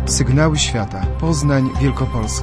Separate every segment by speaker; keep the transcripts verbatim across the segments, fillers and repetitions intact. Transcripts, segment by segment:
Speaker 1: Sygnały Świata. Poznań, Wielkopolska.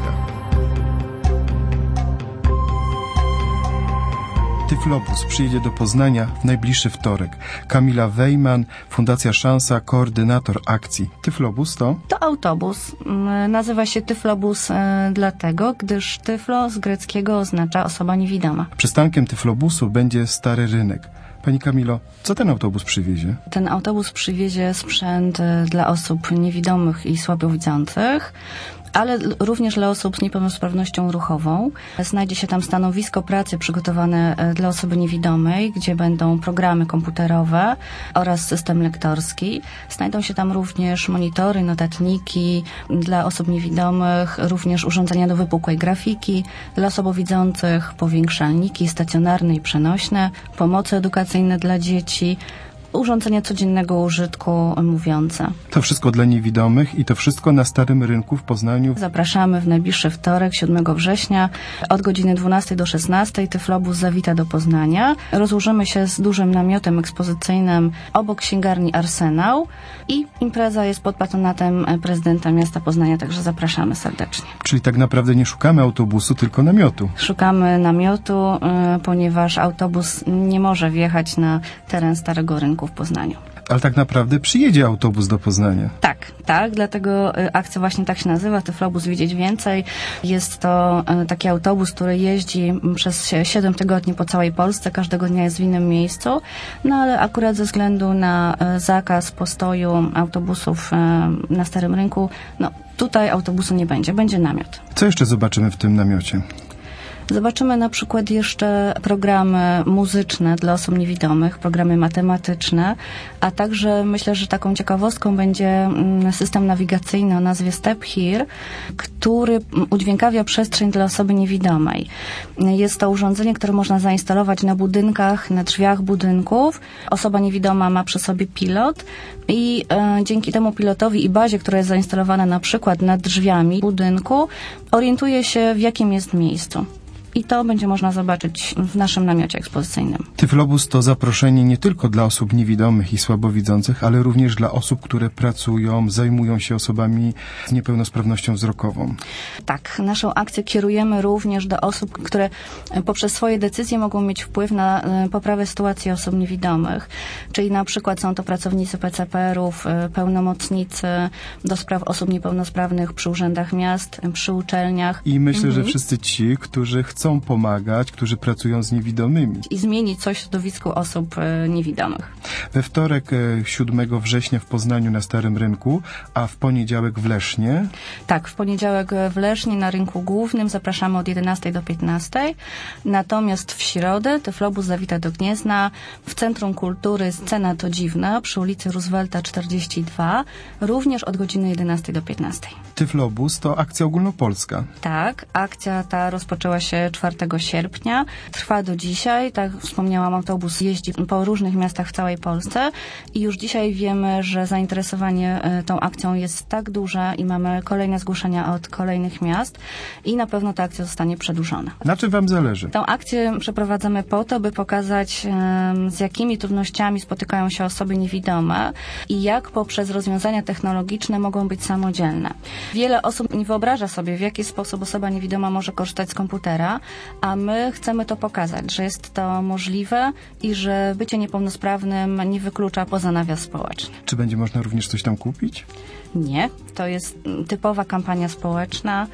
Speaker 1: Tyflobus przyjedzie do Poznania w najbliższy wtorek. Kamila Wejman, Fundacja Szansa, koordynator akcji. Tyflobus to?
Speaker 2: To autobus. Nazywa się Tyflobus e, dlatego, gdyż tyflo z greckiego oznacza osoba niewidoma.
Speaker 1: Przystankiem Tyflobusu będzie Stary Rynek. Pani Kamilo, co ten autobus przywiezie?
Speaker 2: Ten autobus przywiezie sprzęt dla osób niewidomych i słabowidzących, ale również dla osób z niepełnosprawnością ruchową. Znajdzie się tam stanowisko pracy przygotowane dla osoby niewidomej, gdzie będą programy komputerowe oraz system lektorski. Znajdą się tam również monitory, notatniki dla osób niewidomych, również urządzenia do wypukłej grafiki, dla słabowidzących powiększalniki stacjonarne i przenośne, pomoce edukacyjne dla dzieci, urządzenia codziennego użytku mówiące.
Speaker 1: To wszystko dla niewidomych i to wszystko na Starym Rynku w Poznaniu.
Speaker 2: Zapraszamy w najbliższy wtorek, siódmego września, od godziny dwunastej do szesnastej. Tyflobus zawita do Poznania. Rozłożymy się z dużym namiotem ekspozycyjnym obok księgarni Arsenał i impreza jest pod patronatem prezydenta miasta Poznania, także zapraszamy serdecznie.
Speaker 1: Czyli tak naprawdę nie szukamy autobusu, tylko namiotu.
Speaker 2: Szukamy namiotu, y, ponieważ autobus nie może wjechać na teren Starego Rynku w Poznaniu.
Speaker 1: Ale tak naprawdę przyjedzie autobus do Poznania.
Speaker 2: Tak, tak, dlatego akcja właśnie tak się nazywa, Tyflobus Widzieć Więcej. Jest to taki autobus, który jeździ przez siedem tygodni po całej Polsce, każdego dnia jest w innym miejscu, no ale akurat ze względu na zakaz postoju autobusów na Starym Rynku, no tutaj autobusu nie będzie, będzie namiot.
Speaker 1: Co jeszcze zobaczymy w tym namiocie?
Speaker 2: Zobaczymy na przykład jeszcze programy muzyczne dla osób niewidomych, programy matematyczne, a także myślę, że taką ciekawostką będzie system nawigacyjny o nazwie Step Here, który udźwiękawia przestrzeń dla osoby niewidomej. Jest to urządzenie, które można zainstalować na budynkach, na drzwiach budynków. Osoba niewidoma ma przy sobie pilot i e, dzięki temu pilotowi i bazie, która jest zainstalowana na przykład nad drzwiami budynku, orientuje się, w jakim jest miejscu. I to będzie można zobaczyć w naszym namiocie ekspozycyjnym.
Speaker 1: Tyflobus to zaproszenie nie tylko dla osób niewidomych i słabowidzących, ale również dla osób, które pracują, zajmują się osobami z niepełnosprawnością wzrokową.
Speaker 2: Tak, naszą akcję kierujemy również do osób, które poprzez swoje decyzje mogą mieć wpływ na poprawę sytuacji osób niewidomych. Czyli na przykład są to pracownicy P C P R-ów, pełnomocnicy do spraw osób niepełnosprawnych przy urzędach miast, przy uczelniach.
Speaker 1: I myślę,
Speaker 2: mhm.
Speaker 1: że wszyscy ci, którzy chcą pomagać, którzy pracują z niewidomymi.
Speaker 2: I zmienić coś w środowisku osób e, niewidomych.
Speaker 1: We wtorek e, siódmego września w Poznaniu na Starym Rynku, a w poniedziałek w Lesznie.
Speaker 2: Tak, w poniedziałek w Lesznie na Rynku Głównym zapraszamy od jedenastej do piętnastej. Natomiast w środę Tyflobus zawita do Gniezna w Centrum Kultury Scena to Dziwna przy ulicy Roosevelta czterdzieści dwa, również od godziny jedenastej do piętnastej.
Speaker 1: Tyflobus to akcja ogólnopolska.
Speaker 2: Tak, akcja ta rozpoczęła się czwartego sierpnia. Trwa do dzisiaj. Tak jak wspomniałam, autobus jeździ po różnych miastach w całej Polsce i już dzisiaj wiemy, że zainteresowanie tą akcją jest tak duże i mamy kolejne zgłoszenia od kolejnych miast i na pewno ta akcja zostanie przedłużona.
Speaker 1: Na czym wam zależy?
Speaker 2: Tą akcję przeprowadzamy po to, by pokazać, z jakimi trudnościami spotykają się osoby niewidome i jak poprzez rozwiązania technologiczne mogą być samodzielne. Wiele osób nie wyobraża sobie, w jaki sposób osoba niewidoma może korzystać z komputera, a my chcemy to pokazać, że jest to możliwe i że bycie niepełnosprawnym nie wyklucza poza nawias społeczny.
Speaker 1: Czy będzie można również coś tam kupić?
Speaker 2: Nie, to jest typowa kampania społeczna,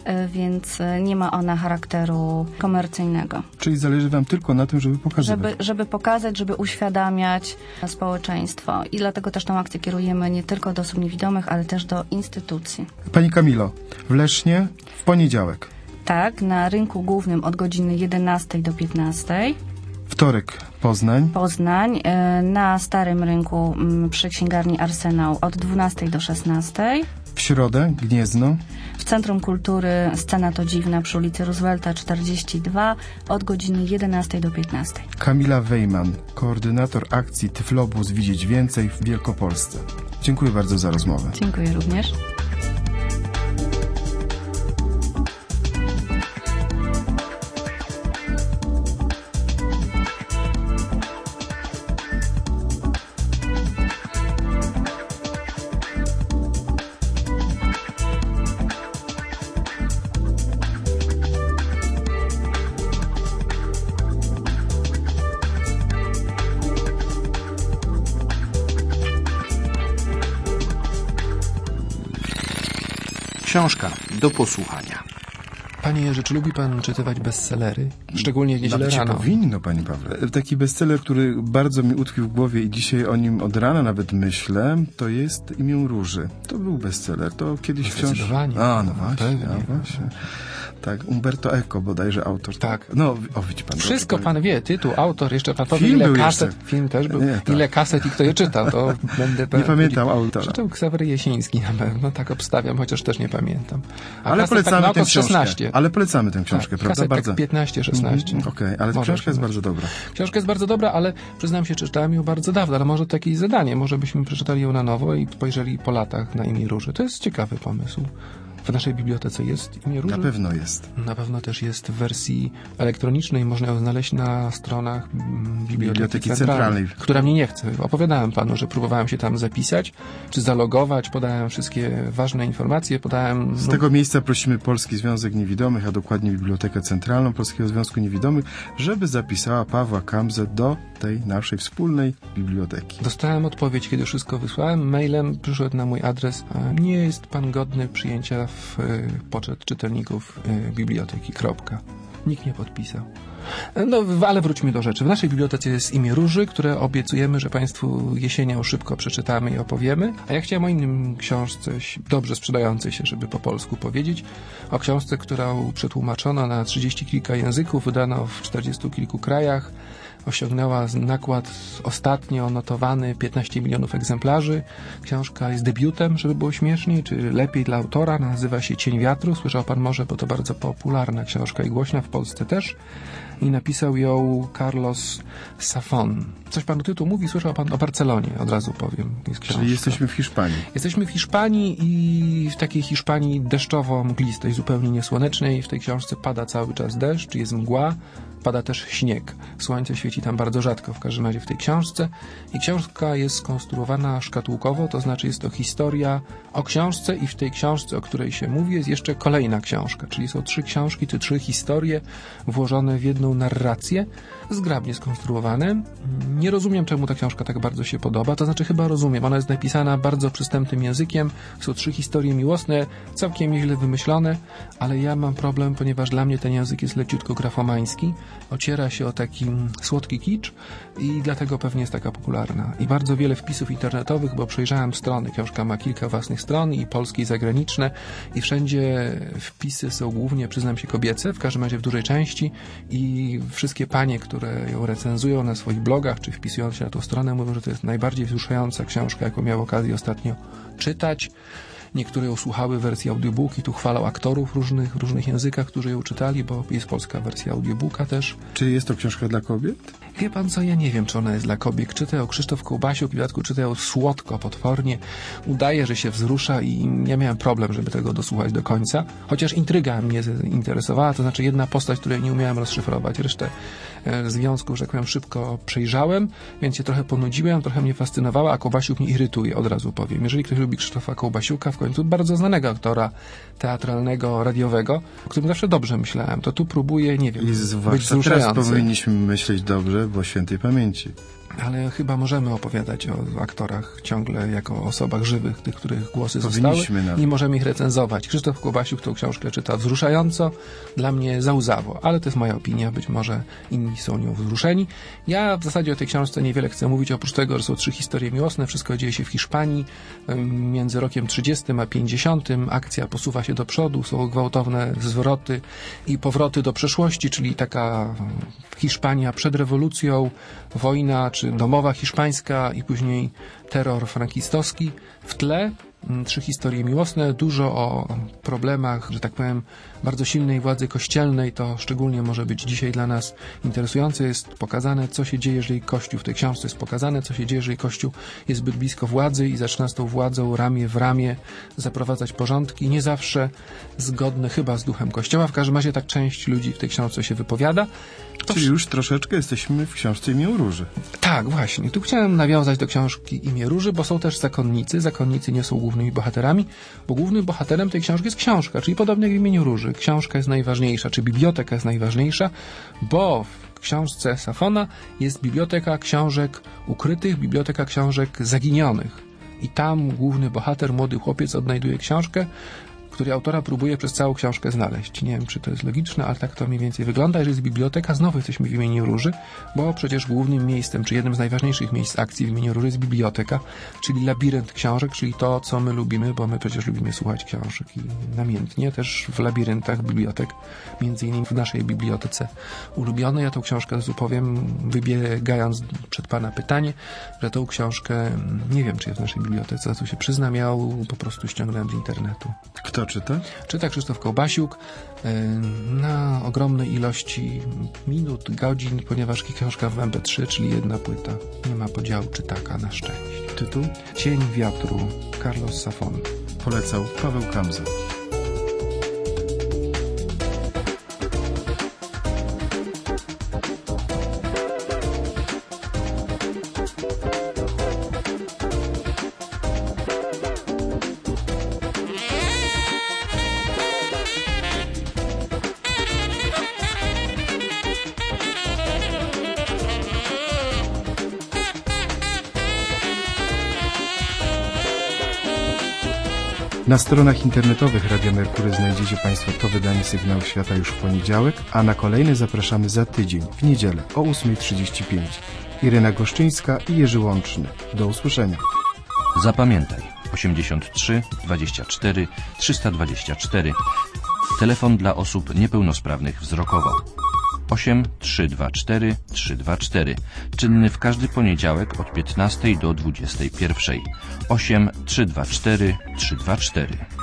Speaker 2: więc nie ma ona charakteru komercyjnego.
Speaker 1: Czyli zależy wam tylko na tym, żeby pokazać.
Speaker 2: Żeby, żeby pokazać, żeby uświadamiać społeczeństwo. I dlatego też tą akcję kierujemy nie tylko do osób niewidomych, ale też do instytucji. Pani
Speaker 1: Kamilo, w Lesznie w poniedziałek.
Speaker 2: Tak, na Rynku Głównym od godziny jedenastej do piętnastej.
Speaker 1: Wtorek Poznań.
Speaker 2: Poznań, na Starym Rynku przy księgarni Arsenał od dwunastej do szesnastej.
Speaker 1: W środę Gniezno.
Speaker 2: W Centrum Kultury Scena to Dziwna przy ulicy Roosevelta czterdzieści dwa od godziny jedenastej do piętnastej.
Speaker 1: Kamila Wejman, koordynator akcji Tyflobus Widzieć Więcej w Wielkopolsce. Dziękuję bardzo za rozmowę.
Speaker 2: Dziękuję również.
Speaker 3: Książka do posłuchania. Panie Jerzy, czy lubi pan czytywać bestsellery? Szczególnie w niedzielę
Speaker 1: Nawet się
Speaker 3: rano.
Speaker 1: powinno, panie Pawle. Taki bestseller, który bardzo mi utkwił w głowie i dzisiaj o nim od rana nawet myślę, to jest Imię Róży. To był bestseller. To kiedyś wciąż...
Speaker 3: Zdecydowanie.
Speaker 1: A, no właśnie,
Speaker 3: Pewnie.
Speaker 1: a właśnie. Tak, Umberto Eco bodajże autor.
Speaker 3: Tak.
Speaker 1: No, o, widzi pan.
Speaker 3: Wszystko
Speaker 1: dobrze,
Speaker 3: pan wie, tytuł, autor, jeszcze pan powie,
Speaker 1: Film
Speaker 3: ile
Speaker 1: był
Speaker 3: kaset,
Speaker 1: jeszcze.
Speaker 3: film też był,
Speaker 1: Nie, tak.
Speaker 3: ile kaset i kto je czytał, to będę...
Speaker 1: Nie pamiętam autora.
Speaker 3: Czytał Ksawery Jasiński na pewno, tak obstawiam, chociaż też nie pamiętam. A
Speaker 1: Ale
Speaker 3: kaset
Speaker 1: polecamy
Speaker 3: tak na
Speaker 1: tę
Speaker 3: oko
Speaker 1: książkę.
Speaker 3: szesnaście.
Speaker 1: Ale polecamy tę książkę,
Speaker 3: Tak,
Speaker 1: prawda?
Speaker 3: kaset
Speaker 1: Bardzo.
Speaker 3: tak piętnaście szesnaście.
Speaker 1: Mhm, Okej, ale
Speaker 3: Może
Speaker 1: książka jest
Speaker 3: osiemnaście.
Speaker 1: bardzo dobra.
Speaker 3: Książka jest bardzo dobra, ale przyznam się, czytałem ją bardzo dawno, ale może to jakieś zadanie, może byśmy przeczytali ją na nowo i spojrzeli po latach na Imię Róży. To jest ciekawy pomysł. W naszej bibliotece jest Imię Róży?
Speaker 1: Na pewno jest.
Speaker 3: Na pewno też jest w wersji elektronicznej, można ją znaleźć na stronach mm, Biblioteki,
Speaker 1: Biblioteki
Speaker 3: Centralnej,
Speaker 1: Centralnej.
Speaker 3: która mnie nie chce. Opowiadałem panu, że próbowałem się tam zapisać, czy zalogować, podałem wszystkie ważne informacje, podałem...
Speaker 1: Z
Speaker 3: no,
Speaker 1: tego miejsca prosimy Polski Związek Niewidomych, a dokładnie Bibliotekę Centralną Polskiego Związku Niewidomych, żeby zapisała Pawła Kamzę do tej naszej wspólnej biblioteki.
Speaker 3: Dostałem odpowiedź, kiedy wszystko wysłałem. Mailem przyszedł na mój adres. a Nie jest pan godny przyjęcia w y, poczet czytelników y, biblioteki. Kropka. Nikt nie podpisał. No, w- ale wróćmy do rzeczy. W naszej bibliotece jest Imię Róży, które obiecujemy, że państwu jesienią szybko przeczytamy i opowiemy. A ja chciałem o innym książce, ś- dobrze sprzedającej się, żeby po polsku powiedzieć. O książce, którą przetłumaczono na trzydzieści kilka języków, wydano w czterdziestu kilku krajach. Osiągnęła nakład ostatnio notowany piętnaście milionów egzemplarzy. Książka jest debiutem, żeby było śmieszniej, czy lepiej dla autora. Nazywa się Cień wiatru. Słyszał pan może, bo to bardzo popularna książka i głośna w Polsce też. I napisał ją Carlos Safon. Coś panu tytuł mówi? Słyszał pan o Barcelonie, od razu powiem. Jest książka.
Speaker 1: Czyli jesteśmy w Hiszpanii.
Speaker 3: Jesteśmy w Hiszpanii i w takiej Hiszpanii deszczowo-mglistej, zupełnie niesłonecznej. W tej książce pada cały czas deszcz, jest mgła, pada też śnieg. Słońce świeci tam bardzo rzadko, w każdym razie w tej książce. I książka jest skonstruowana szkatułkowo, to znaczy jest to historia o książce i w tej książce, o której się mówi, jest jeszcze kolejna książka. Czyli są trzy książki, te trzy historie włożone w jedną narrację, zgrabnie skonstruowane. Nie rozumiem, czemu ta książka tak bardzo się podoba, to znaczy chyba rozumiem. Ona jest napisana bardzo przystępnym językiem, są trzy historie miłosne, całkiem nieźle wymyślone, ale ja mam problem, ponieważ dla mnie ten język jest leciutko grafomański, ociera się o taki słodki kicz i dlatego pewnie jest taka popularna. I bardzo wiele wpisów internetowych, bo przejrzałem strony, książka ma kilka własnych stron i polskie i zagraniczne i wszędzie wpisy są głównie, przyznam się, kobiece, w każdym razie w dużej części i wszystkie panie, które ją recenzują na swoich blogach, czy wpisując się na tą stronę, mówią, że to jest najbardziej wzruszająca książka, jaką miał okazję ostatnio czytać. Niektóre ją słuchały w wersji audiobook i tu chwalą aktorów różnych, w różnych językach, którzy ją czytali, bo jest polska wersja audiobooka też.
Speaker 1: Czy jest to książka dla kobiet?
Speaker 3: Wie pan co, ja nie wiem, czy ona jest dla kobiet. Czyta ją Krzysztof Kołbasiuk, w dodatku czyta ją słodko, potwornie. Udaje, że się wzrusza i ja miałem problem, żeby tego dosłuchać do końca. Chociaż intryga mnie interesowała, to znaczy jedna postać, której nie umiałem rozszyfrować. Resztę e, związków, że tak powiem, szybko przejrzałem, więc się trochę ponudziłem, trochę mnie fascynowała, a Kołbasiuk mnie irytuje, od razu powiem. Jeżeli ktoś lubi Krzysztofa Kołbasiuka, w końcu bardzo znanego aktora teatralnego, radiowego, o którym zawsze dobrze myślałem, to tu próbuję, nie wiem,
Speaker 1: I
Speaker 3: być
Speaker 1: zwłaszcza teraz
Speaker 3: wzruszający.
Speaker 1: powinniśmy myśleć dobrze, bo świętej pamięci.
Speaker 3: Ale chyba możemy opowiadać o aktorach ciągle jako o osobach żywych, tych, których głosy
Speaker 1: Powinniśmy
Speaker 3: zostały
Speaker 1: nawet.
Speaker 3: i możemy ich recenzować. Krzysztof Kołbasiuk tą książkę czyta wzruszająco, dla mnie załzawo, ale to jest moja opinia, być może inni są nią wzruszeni. Ja w zasadzie o tej książce niewiele chcę mówić, oprócz tego, że są trzy historie miłosne, wszystko dzieje się w Hiszpanii, ym, między rokiem trzydziestym a pięćdziesiątym, akcja posuwa się do przodu, są gwałtowne zwroty i powroty do przeszłości, czyli taka Hiszpania przed rewolucją, wojna, czy domowa hiszpańska i później terror frankistowski. W tle mm, trzy historie miłosne, dużo o problemach, że tak powiem, bardzo silnej władzy kościelnej. To szczególnie może być dzisiaj dla nas interesujące. Jest pokazane, co się dzieje, jeżeli Kościół, w tej książce jest pokazane, co się dzieje, jeżeli Kościół jest zbyt blisko władzy i zaczyna z tą władzą ramię w ramię zaprowadzać porządki, nie zawsze zgodne chyba z duchem Kościoła. W każdym razie tak część ludzi w tej książce się wypowiada. To
Speaker 1: Czyli już troszeczkę jesteśmy w książce Imię Róży.
Speaker 3: Tak, właśnie. Tu chciałem nawiązać do książki Imię Róży, bo są też zakonnicy. Zakonnicy nie są głównymi bohaterami, bo głównym bohaterem tej książki jest książka, czyli podobnie jak w Imieniu Róży. Książka jest najważniejsza, czy biblioteka jest najważniejsza, bo w książce Safona jest biblioteka książek ukrytych, biblioteka książek zaginionych. I tam główny bohater, młody chłopiec, odnajduje książkę, który autora próbuje przez całą książkę znaleźć. Nie wiem, czy to jest logiczne, ale tak to mniej więcej wygląda. Jeżeli jest biblioteka, znowu jesteśmy w imieniu Róży, bo przecież głównym miejscem, czy jednym z najważniejszych miejsc akcji w imieniu Róży jest biblioteka, czyli labirynt książek, czyli to, co my lubimy, bo my przecież lubimy słuchać książek i namiętnie też w labiryntach bibliotek, między innymi w naszej bibliotece ulubionej. Ja tą książkę opowiem, wybiegając przed Pana pytanie, że tą książkę, nie wiem, czy jest w naszej bibliotece, tu się przyznam, ja po prostu ściągnąłem z internetu.
Speaker 1: Kto czyta?
Speaker 3: Czyta Krzysztof Kołbasiuk na ogromnej ilości minut, godzin, ponieważ książka w em pe trzy, czyli jedna płyta. Nie ma podziału czytaka, na szczęście.
Speaker 1: Tytuł?
Speaker 3: Cień wiatru, Carlos Safon.
Speaker 1: Polecał Paweł Kamza. Na stronach internetowych Radia Merkury znajdziecie Państwo to wydanie Sygnału Świata już w poniedziałek, a na kolejne zapraszamy za tydzień, w niedzielę o ósma trzydzieści pięć. Irena Goszczyńska i Jerzy Łączny. Do usłyszenia.
Speaker 4: Zapamiętaj osiemdziesiąt trzy dwadzieścia cztery trzysta dwadzieścia cztery. Telefon dla osób niepełnosprawnych wzrokowo. osiem trzy dwa cztery trzy dwa cztery. Czynny w każdy poniedziałek od piętnastej do dwudziestej pierwszej. osiem trzy dwa cztery trzy dwa cztery.